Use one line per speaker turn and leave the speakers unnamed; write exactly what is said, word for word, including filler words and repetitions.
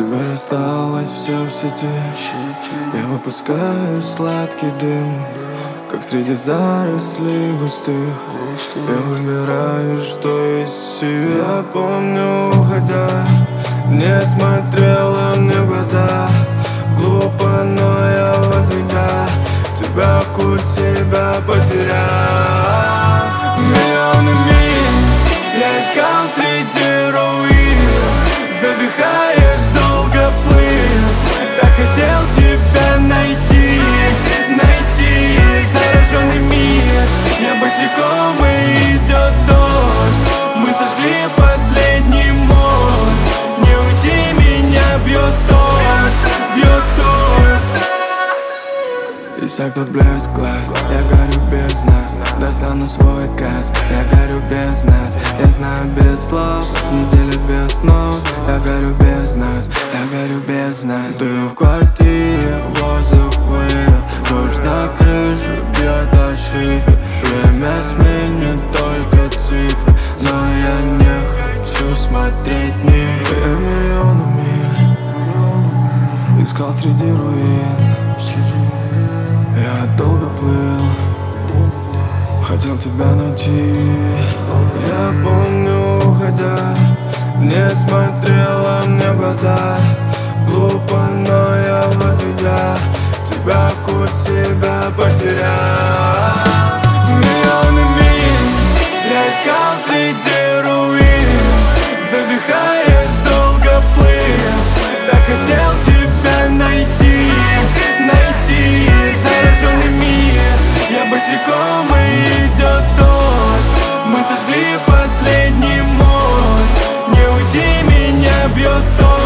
Теперь осталось все в сети. Я выпускаю сладкий дым, как среди зарослей густых. Я выбираю, что из себя. Я помню, уходя, не смотрела мне в глаза. Глупо, но я, возведя тебя в культ, себя потерял. Миллионы миль я искал среди руин, задыхаясь, долго плыл. Так хотел тебя найти, найти. Зараженный мир, я босиком, и идет дождь. Мы сожгли последний мост. Не уйти, меня бьет торт, бьет торт. Иссякнут блеск глаз, я горю без нас. Достану свой газ, я горю без нас. Я знаю без слов, неделя без снов. Я горю без нас, я горю без нас. Ты в квартире, воздух выйдет. Дождь на крышу бьет о шифер. Время сменит только цифры, но я не хочу смотреть мир. Миллионы миль искал среди руин. Я долго плыл, хотел тебя найти. Я помню, уходя, не смотрела мне в глаза. Глупо, но я, возведя тебя в культ, себя потерял. Миллионы миль я искал среди руин, задыхаясь, долго плыл. Так хотел тебя найти, найти. Зараженный мир, я босиком, и идет дождь. Мы сожгли последний мост. Не уйти, меня бьет торт.